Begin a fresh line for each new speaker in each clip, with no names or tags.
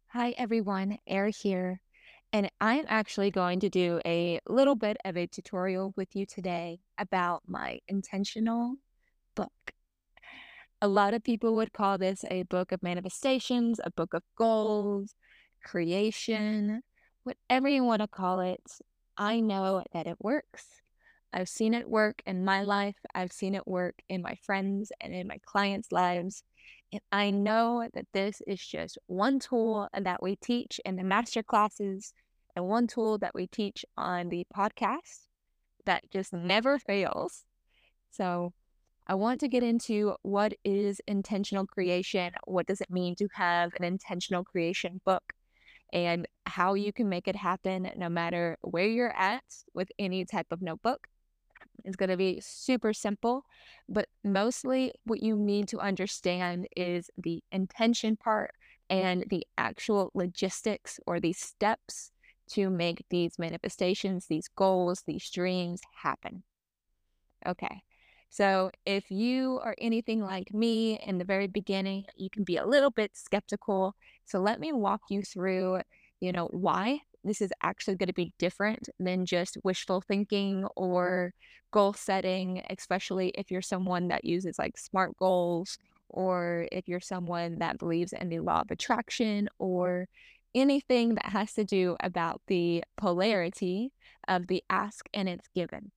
Hi everyone, Air here, and I'm actually going to do a little bit of a tutorial with you today about my intentional book. A lot of people would call this a book of manifestations, a book of goals, creation, whatever you want to call it. I know that it works. I've seen it work in my life. I've seen it work in my friends and in my clients' lives. And I know that this is just one tool that we teach in the master classes and one tool that we teach on the podcast that just never fails. So, I want to get into what is intentional creation, what does it mean to have an intentional creation book, and how you can make it happen no matter where you're at with any type of notebook. It's going to be super simple, but mostly what you need to understand is the intention part and the actual logistics or the steps to make these manifestations, these goals, these dreams happen. Okay. So if you are anything like me in the very beginning, you can be a little bit skeptical. So let me walk you through, why this is actually going to be different than just wishful thinking or goal setting, especially if you're someone that uses like SMART goals or if you're someone that believes in the law of attraction or anything that has to do about the polarity of the ask and it's given.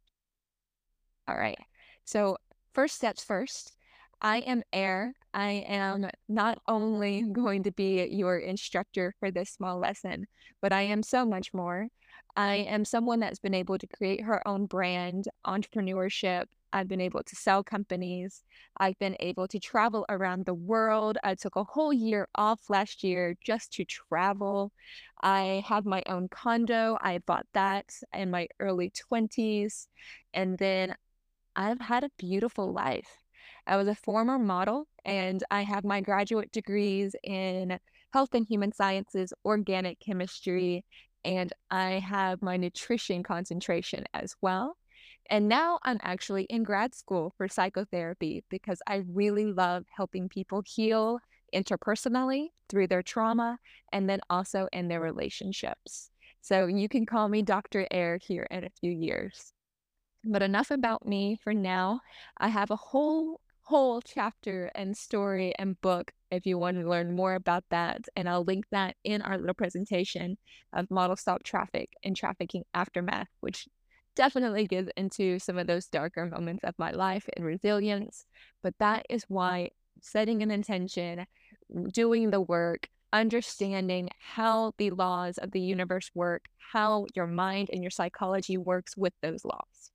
All right. So, first steps first. I am Air. I am not only going to be your instructor for this small lesson, but I am so much more. I am someone that's been able to create her own brand, entrepreneurship. I've been able to sell companies. I've been able to travel around the world. I took a whole year off last year just to travel. I have my own condo. I bought that in my early 20s. And then I've had a beautiful life. I was a former model, and I have my graduate degrees in health and human sciences, organic chemistry, and I have my nutrition concentration as well. And now I'm actually in grad school for psychotherapy because I really love helping people heal interpersonally through their trauma and then also in their relationships. So you can call me Dr. Air here in a few years. But enough about me for now. I have a whole chapter and story and book if you want to learn more about that. And I'll link that in our little presentation of model stop traffic and trafficking aftermath, which definitely gets into some of those darker moments of my life and resilience. But that is why setting an intention, doing the work, understanding how the laws of the universe work, how your mind and your psychology works with those laws.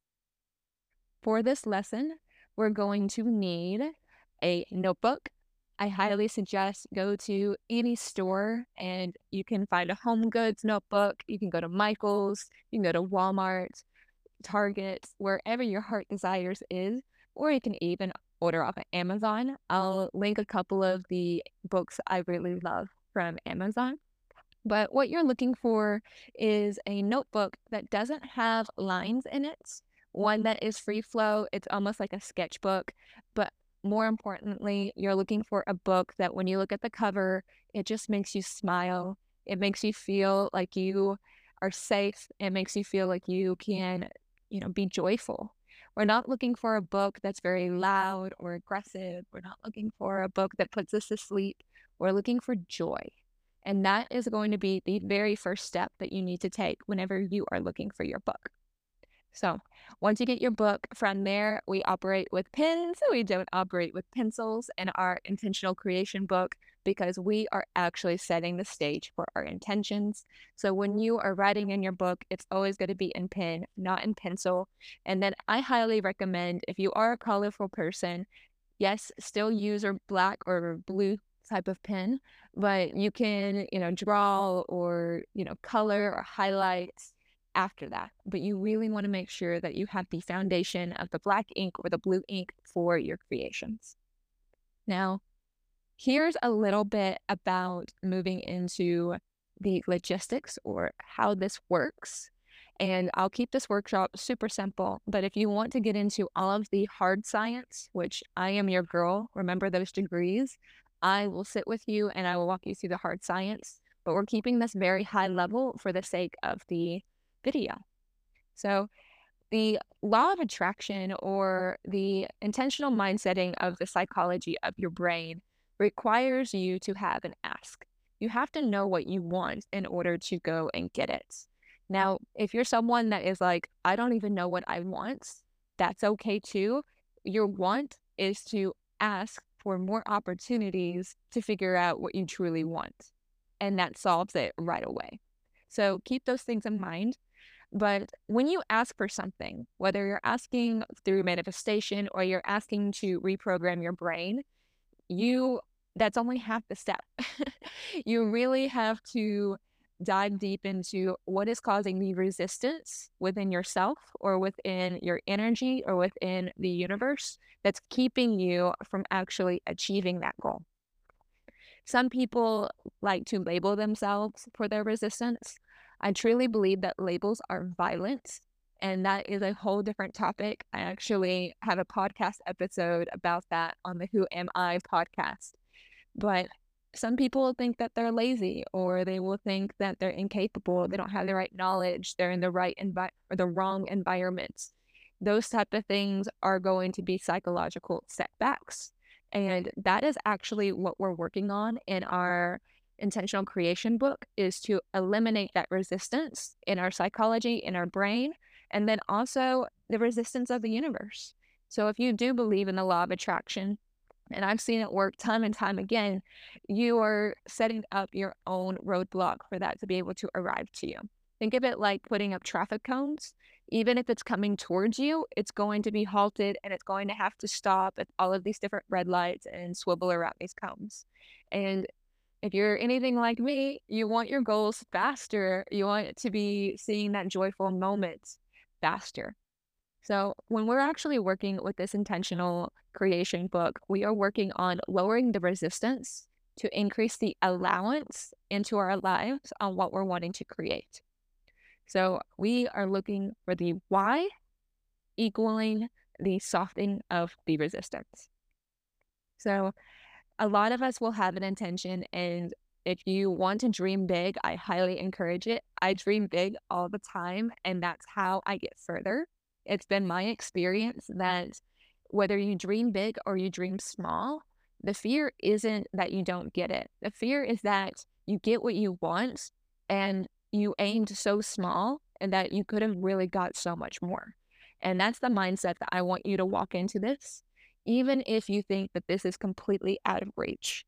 For this lesson, we're going to need a notebook. I highly suggest go to any store and you can find a home goods notebook. You can go to Michael's, you can go to Walmart, Target, wherever your heart desires is, or you can even order off of Amazon. I'll link a couple of the books I really love from Amazon. But what you're looking for is a notebook that doesn't have lines in it, one that is free flow. It's almost like a sketchbook. But more importantly, you're looking for a book that when you look at the cover, it just makes you smile. It makes you feel like you are safe. It makes you feel like you can, be joyful. We're not looking for a book that's very loud or aggressive. We're not looking for a book that puts us to sleep. We're looking for joy. And that is going to be the very first step that you need to take whenever you are looking for your book. So, once you get your book, from there, we operate with pens. We don't operate with pencils in our intentional creation book because we are actually setting the stage for our intentions. So, when you are writing in your book, it's always going to be in pen, not in pencil. And then I highly recommend if you are a colorful person, yes, still use a black or blue type of pen, but you can, draw or, color or highlight after that. But you really want to make sure that you have the foundation of the black ink or the blue ink for your creations. Now, here's a little bit about moving into the logistics or how this works. And I'll keep this workshop super simple, but if you want to get into all of the hard science, which I am your girl, remember those degrees, I will sit with you and I will walk you through the hard science. but we're keeping this very high level for the sake of the video. So the law of attraction, or the intentional mindsetting of the psychology of your brain, requires you to have an ask. You have to know what you want in order to go and get it. Now, if you're someone that is like, I don't even know what I want, that's okay too. Your want is to ask for more opportunities to figure out what you truly want. And that solves it right away. So keep those things in mind. But when you ask for something, whether you're asking through manifestation or you're asking to reprogram your brain, you that's only half the step. You really have to dive deep into what is causing the resistance within yourself or within your energy or within the universe that's keeping you from actually achieving that goal. Some people like to label themselves for their resistance. I truly believe that labels are violent, and that is a whole different topic. I actually have a podcast episode about that on the Who Am I podcast. But some people think that they're lazy, or they will think that they're incapable, they don't have the right knowledge, they're in the or the wrong environments. Those type of things are going to be psychological setbacks. And that is actually what we're working on in our intentional creation book, is to eliminate that resistance in our psychology, in our brain, and then also the resistance of the universe. So if you do believe in the law of attraction, and I've seen it work time and time again, you are setting up your own roadblock for that to be able to arrive to you. Think of it like putting up traffic cones. Even if it's coming towards you, it's going to be halted and it's going to have to stop at all of these different red lights and swivel around these cones. And if you're anything like me, you want your goals faster. You want it to be seeing that joyful moment faster. So when we're actually working with this intentional creation book, we are working on lowering the resistance to increase the allowance into our lives on what we're wanting to create. So we are looking for the why equaling the softening of the resistance. So a lot of us will have an intention, and if you want to dream big, I highly encourage it. I dream big all the time, and that's how I get further. It's been my experience that whether you dream big or you dream small, the fear isn't that you don't get it. The fear is that you get what you want and you aimed so small and that you could have really got so much more. And that's the mindset that I want you to walk into this, even if you think that this is completely out of reach.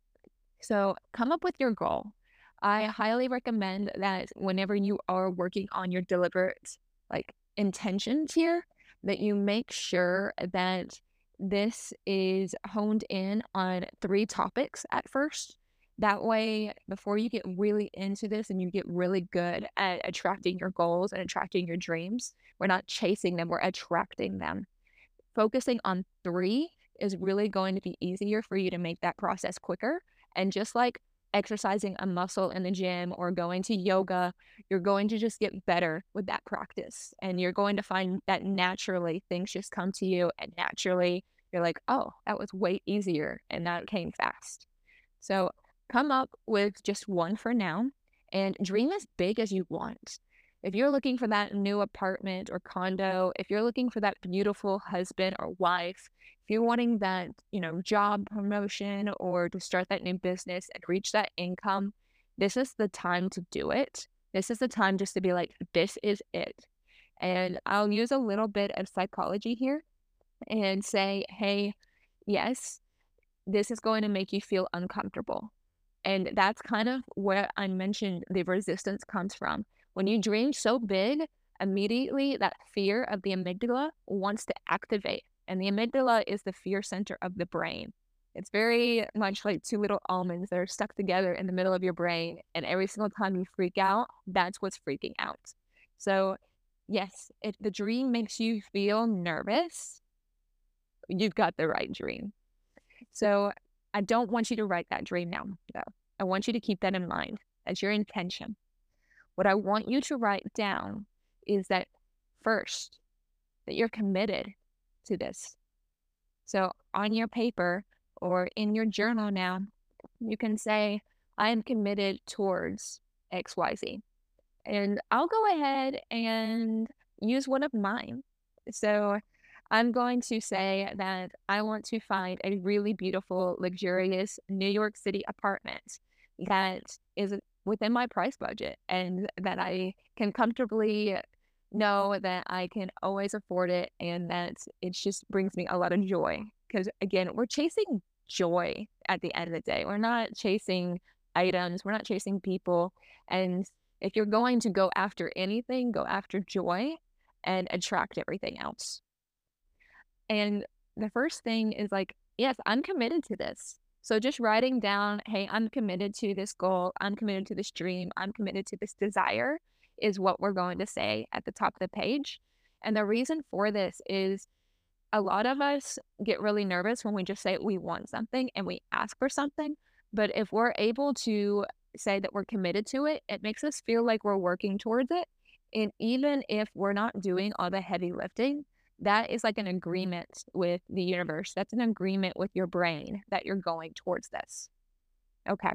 So come up with your goal. I highly recommend that whenever you are working on your deliberate intentions here, that you make sure that this is honed in on 3 topics at first. That way, before you get really into this and you get really good at attracting your goals and attracting your dreams, we're not chasing them, we're attracting them. Focusing on 3 is really going to be easier for you to make that process quicker. And just like exercising a muscle in the gym or going to yoga, you're going to just get better with that practice. And you're going to find that naturally things just come to you, and naturally you're like, oh, that was way easier and that came fast. So come up with just 1 for now and dream as big as you want. If you're looking for that new apartment or condo, if you're looking for that beautiful husband or wife, if you're wanting that, job promotion or to start that new business and reach that income, this is the time to do it. This is the time just to be like, this is it. And I'll use a little bit of psychology here and say, hey, yes, this is going to make you feel uncomfortable. And that's kind of where I mentioned the resistance comes from. When you dream so big, immediately that fear of the amygdala wants to activate. And the amygdala is the fear center of the brain. It's very much like 2 little almonds that are stuck together in the middle of your brain. And every single time you freak out, that's what's freaking out. So yes, if the dream makes you feel nervous, you've got the right dream. So I don't want you to write that dream now, though. I want you to keep that in mind as your intention. What I want you to write down is that first, that you're committed to this. So on your paper or in your journal now, you can say, I am committed towards XYZ. And I'll go ahead and use one of mine. So I'm going to say that I want to find a really beautiful, luxurious New York City apartment that is within my price budget and that I can comfortably know that I can always afford it and that it just brings me a lot of joy. Because again, we're chasing joy at the end of the day. We're not chasing items, we're not chasing people. And if you're going to go after anything, go after joy and attract everything else. And the first thing is like, yes, I'm committed to this. So just writing down, hey, I'm committed to this goal, I'm committed to this dream, I'm committed to this desire is what we're going to say at the top of the page. And the reason for this is a lot of us get really nervous when we just say we want something and we ask for something. But if we're able to say that we're committed to it, it makes us feel like we're working towards it. And even if we're not doing all the heavy lifting, that is like an agreement with the universe. That's an agreement with your brain that you're going towards this. Okay.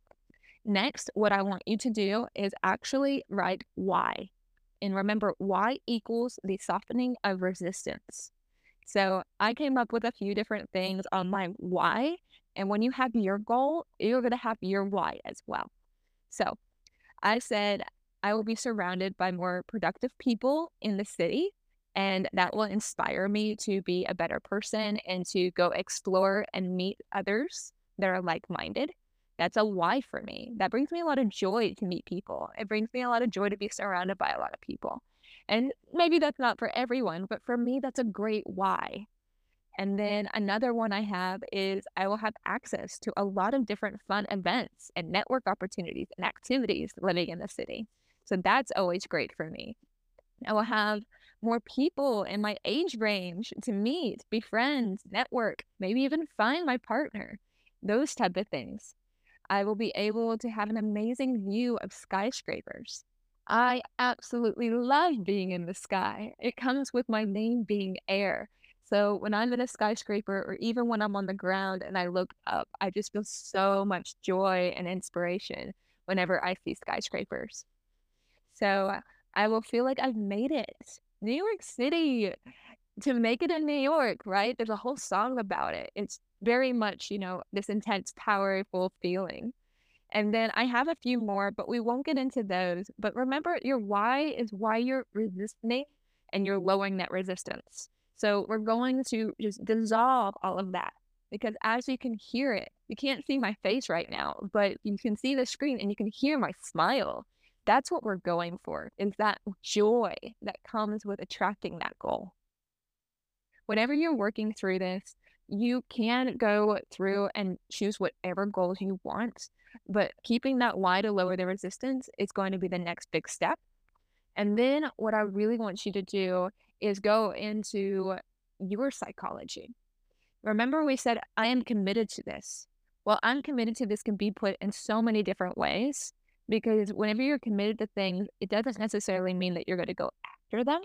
Next, what I want you to do is actually write why. And remember, why equals the softening of resistance. So I came up with a few different things on my why. And when you have your goal, you're going to have your why as well. So I said, I will be surrounded by more productive people in the city, and that will inspire me to be a better person and to go explore and meet others that are like minded. That's a why for me. That brings me a lot of joy to meet people. It brings me a lot of joy to be surrounded by a lot of people. And maybe that's not for everyone, but for me, that's a great why. And then another one I have is I will have access to a lot of different fun events and network opportunities and activities living in the city. So that's always great for me. I will have more people in my age range to meet, be friends, network, maybe even find my partner, those type of things. I will be able to have an amazing view of skyscrapers. I absolutely love being in the sky. It comes with my name being air. So when I'm in a skyscraper or even when I'm on the ground and I look up, I just feel so much joy and inspiration whenever I see skyscrapers. So I will feel like I've made it. New York City, to make it in New York, right? There's a whole song about it. It's very much, this intense, powerful feeling. And then I have a few more, but we won't get into those. But remember, your why is why you're resisting and you're lowering that resistance. So we're going to just dissolve all of that because as you can hear it, you can't see my face right now, but you can see the screen and you can hear my smile. That's what we're going for, is that joy that comes with attracting that goal. Whenever you're working through this, you can go through and choose whatever goals you want, but keeping that why to lower the resistance is going to be the next big step. And then what I really want you to do is go into your psychology. Remember, we said, I am committed to this. Well, I'm committed to this can be put in so many different ways because whenever you're committed to things, it doesn't necessarily mean that you're going to go after them.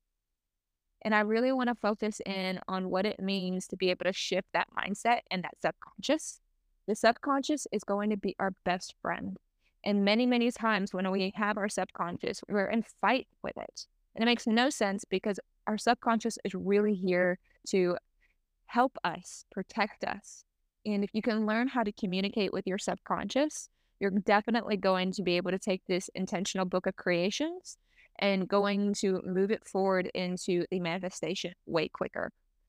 And I really want to focus in on what it means to be able to shift that mindset and that subconscious. The subconscious is going to be our best friend. And many, many times when we have our subconscious, we're in fight with it. And it makes no sense because our subconscious is really here to help us, protect us. And if you can learn how to communicate with your subconscious, you're definitely going to be able to take this intentional book of creations and going to move it forward into the manifestation way quicker.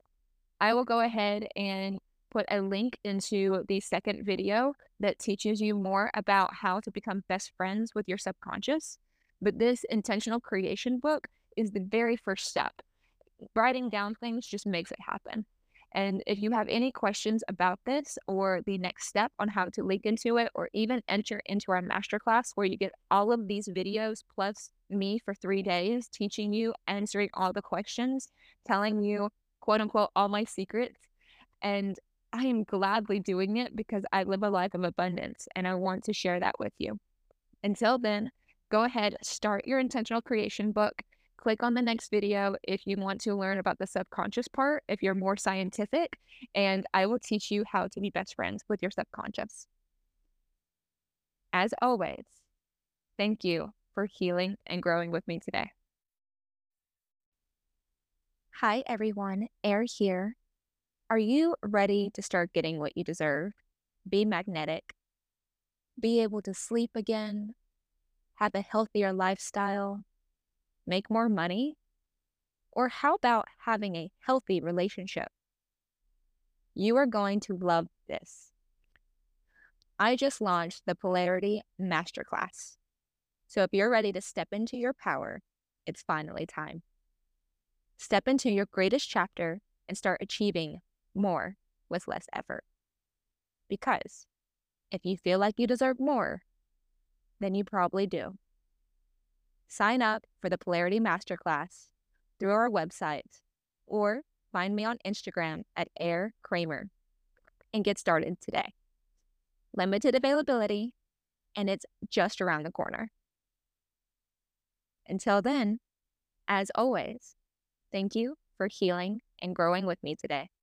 I will go ahead and put a link into the second video that teaches you more about how to become best friends with your subconscious. But this intentional creation book is the very first step. Writing down things just makes it happen. And if you have any questions about this or the next step on how to link into it or even enter into our masterclass where you get all of these videos plus me for 3 days teaching you, answering all the questions, telling you, quote unquote, all my secrets. And I am gladly doing it because I live a life of abundance and I want to share that with you. Until then, go ahead, start your intentional creation book. Click on the next video if you want to learn about the subconscious part, if you're more scientific, and I will teach you how to be best friends with your subconscious. as always, thank you for healing and growing with me today. Hi, everyone. Air here. Are you ready to start getting what you deserve? Be magnetic, be able to sleep again, have a healthier lifestyle, make more money? Or how about having a healthy relationship? You are going to love this. I just launched the Polarity Masterclass. So if you're ready to step into your power, it's finally time. Step into your greatest chapter and start achieving more with less effort. Because if you feel like you deserve more, then you probably do. Sign up for the Polarity Masterclass through our website or find me on Instagram at Air Kramer and get started today. Limited availability, and it's just around the corner. Until then, as always, thank you for healing and growing with me today.